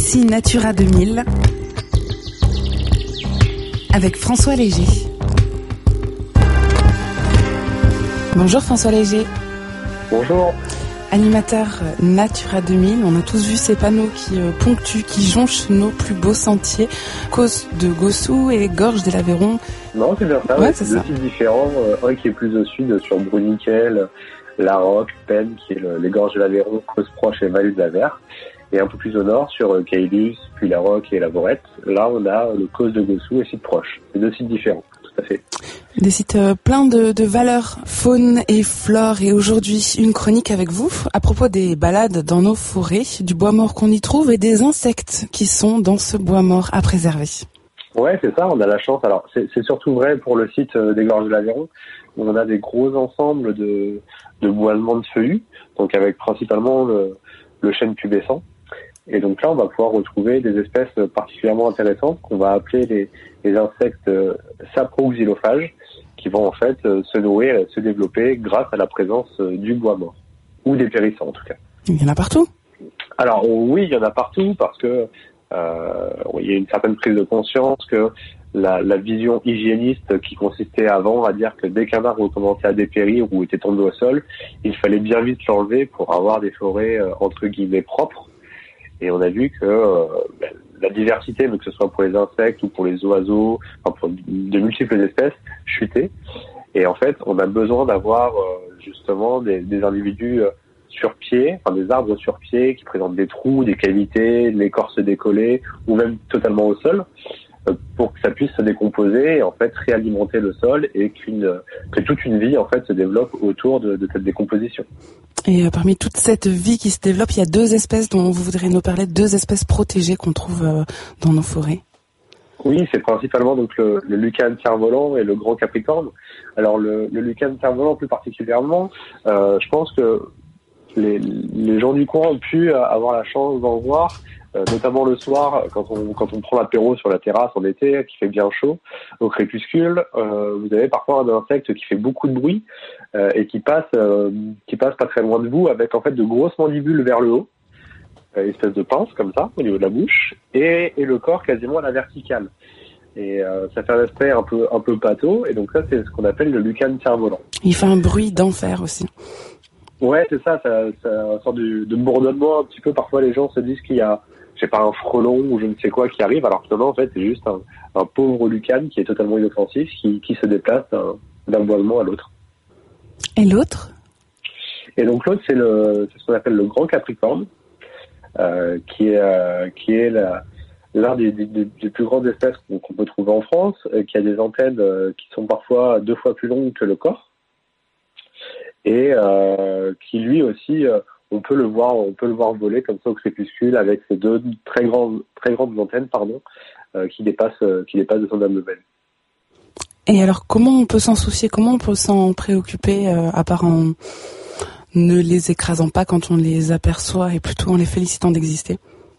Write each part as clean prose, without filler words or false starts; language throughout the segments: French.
Voici Natura 2000 avec François Léger. Bonjour François Léger. Bonjour. Animateur Natura 2000, on a tous vu ces panneaux qui ponctuent, qui jonchent nos plus beaux sentiers, Causse de Gossou et Gorge de l'Aveyron. Non, c'est bien ça, ouais, c'est deux sites différents, un qui est plus au sud sur Bruniquel, La Roque, Penn, qui est les Gorges de l'Aveyron, Causse Proche et Vallée de l'Aveyron. Et un peu plus au nord sur Caylus, puis La Roque et La Vorette. Là, on a le Causse de Gossou et site proche. C'est deux sites différents, tout à fait. Des sites pleins de valeurs, faune et flore. Et aujourd'hui, une chronique avec vous à propos des balades dans nos forêts, du bois mort qu'on y trouve et des insectes qui sont dans ce bois mort à préserver. Ouais, c'est ça, on a la chance. Alors, c'est surtout vrai pour le site des Gorges de l'Aveyron, où on a des gros ensembles de boisements de feuillus, donc avec principalement le chêne pubescent. Et donc là, on va pouvoir retrouver des espèces particulièrement intéressantes qu'on va appeler les insectes saproxylophages, qui vont en fait se nourrir et se développer grâce à la présence du bois mort, ou des périssants en tout cas. Il y en a partout. Alors oui, il y en a partout parce que il y a une certaine prise de conscience que la vision hygiéniste qui consistait avant à dire que dès qu'un arbre commençait à dépérir ou était tombé au sol, il fallait bien vite l'enlever pour avoir des forêts entre guillemets propres. Et on a vu que la diversité, que ce soit pour les insectes ou pour les oiseaux, enfin pour de multiples espèces, chutait. Et en fait, on a besoin d'avoir justement des individus sur pied, enfin des arbres sur pied qui présentent des trous, des cavités, l'écorce décollée ou même totalement au sol, pour que ça puisse se décomposer et en fait réalimenter le sol et que toute une vie en fait se développe autour de cette décomposition. Et parmi toute cette vie qui se développe, il y a deux espèces dont vous voudrez nous parler, deux espèces protégées qu'on trouve dans nos forêts. Oui, c'est principalement donc le lucane cerf-volant et le grand capricorne. Alors le lucane cerf-volant plus particulièrement, je pense que les gens du coin ont pu avoir la chance d'en voir, notamment le soir quand on prend l'apéro sur la terrasse en été, qui fait bien chaud, au crépuscule. Vous avez parfois un insecte qui fait beaucoup de bruit et qui passe pas très loin de vous avec en fait de grosses mandibules vers le haut, une espèce de pince comme ça au niveau de la bouche et le corps quasiment à la verticale. Et ça fait un aspect un peu pâteau et donc ça c'est ce qu'on appelle le lucane cerf-volant. Il fait un bruit d'enfer aussi. Ouais, c'est ça sort de bourdonnement un petit peu. Parfois, les gens se disent qu'il y a, je sais pas, un frelon ou je ne sais quoi qui arrive, alors que non, en fait, c'est juste un pauvre lucane qui est totalement inoffensif, qui se déplace d'un boisement à l'autre. Et l'autre? Et donc l'autre, c'est ce qu'on appelle le grand capricorne, qui est l'un des plus grandes espèces qu'on peut trouver en France, qui a des antennes qui sont parfois 2 fois plus longues que le corps. Et qui lui aussi on peut le voir voler comme ça au crépuscule avec ses deux très grandes antennes qui dépassent de son abdomen. Et alors comment on peut s'en soucier, comment on peut s'en préoccuper à part en ne les écrasant pas quand on les aperçoit et plutôt en les félicitant d'exister?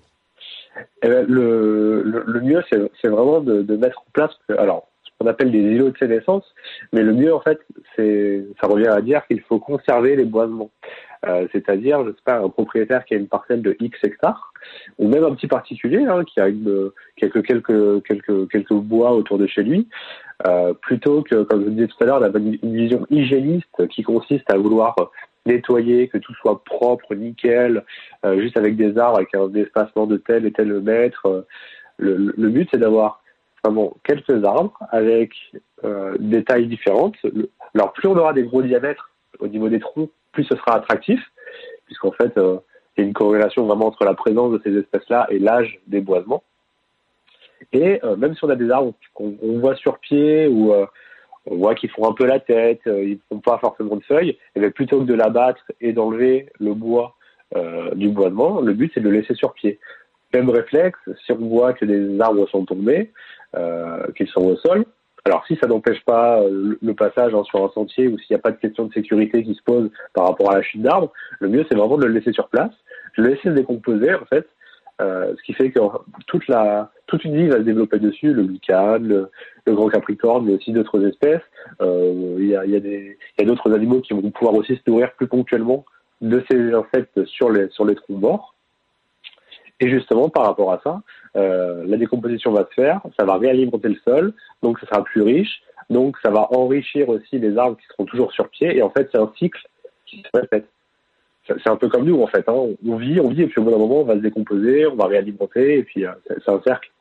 Le mieux c'est vraiment de mettre en place ce qu'on appelle des îlots de sénescence, mais le mieux en fait ça revient à dire qu'il faut conserver les boisements. C'est-à-dire, je sais pas, un propriétaire qui a une parcelle de X hectares, ou même un petit particulier qui a quelques bois autour de chez lui, plutôt que, comme je vous disais tout à l'heure, d'avoir une vision hygiéniste qui consiste à vouloir nettoyer, que tout soit propre, nickel, juste avec des arbres, avec un espacement de tel et tel mètre. Le but, c'est d'avoir vraiment quelques arbres avec des tailles différentes. Alors, plus on aura des gros diamètres au niveau des troncs, plus ce sera attractif, puisqu'en fait, il y a une corrélation vraiment entre la présence de ces espèces-là et l'âge des boisements. Et même si on a des arbres qu'on voit sur pied ou on voit qu'ils font un peu la tête, ils ne font pas forcément de feuilles, et bien plutôt que de l'abattre et d'enlever le bois du boisement, le but c'est de le laisser sur pied. Même réflexe, si on voit que des arbres sont tombés, qu'ils sont au sol, alors si ça n'empêche pas le passage sur un sentier ou s'il n'y a pas de question de sécurité qui se pose par rapport à la chute d'arbres, le mieux c'est vraiment de le laisser sur place, de le laisser se décomposer en fait, ce qui fait que toute une vie va se développer dessus, le lucane, le grand capricorne, mais aussi d'autres espèces. Il y a d'autres animaux qui vont pouvoir aussi se nourrir plus ponctuellement de ces insectes sur les troncs morts. Et justement, par rapport à ça, la décomposition va se faire, ça va réalimenter le sol, donc ça sera plus riche, donc ça va enrichir aussi les arbres qui seront toujours sur pied, et en fait, c'est un cycle qui se répète. C'est un peu comme nous, en fait, hein. On vit, et puis au bout d'un moment, on va se décomposer, on va réalimenter, et puis c'est un cercle.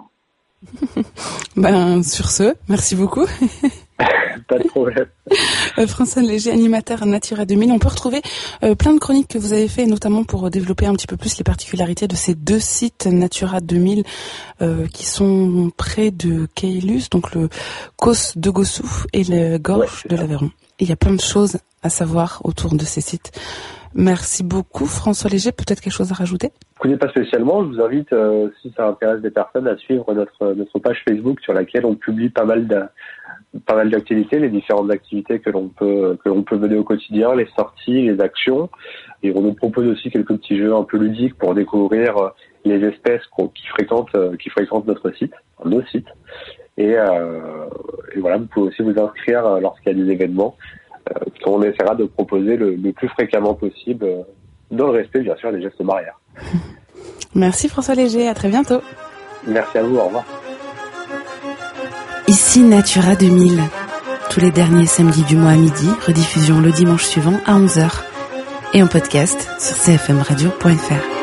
Sur ce, merci beaucoup. Pas de problème. François Léger, animateur Natura 2000. On peut retrouver plein de chroniques que vous avez fait, notamment pour développer un petit peu plus les particularités de ces 2 sites Natura 2000 qui sont près de Caylus, donc le Causse de Gossou et le Gorge de l'Aveyron. Et il y a plein de choses à savoir autour de ces sites. Merci beaucoup François Léger, peut-être quelque chose à rajouter? Écoutez, pas spécialement, je vous invite, si ça intéresse des personnes, à suivre notre page Facebook sur laquelle on publie pas mal d'activités, les différentes activités que l'on peut mener au quotidien, les sorties, les actions. Et on nous propose aussi quelques petits jeux un peu ludiques pour découvrir les espèces qui fréquentent notre site, nos sites. Et voilà, vous pouvez aussi vous inscrire lorsqu'il y a des événements qu'on essaiera de proposer le plus fréquemment possible, dans le respect bien sûr des gestes barrières. Merci François Léger, à très bientôt. Merci à vous, au revoir. Ici Natura 2000, tous les derniers samedis du mois à midi, rediffusion le dimanche suivant à 11h et en podcast sur cfmradio.fr.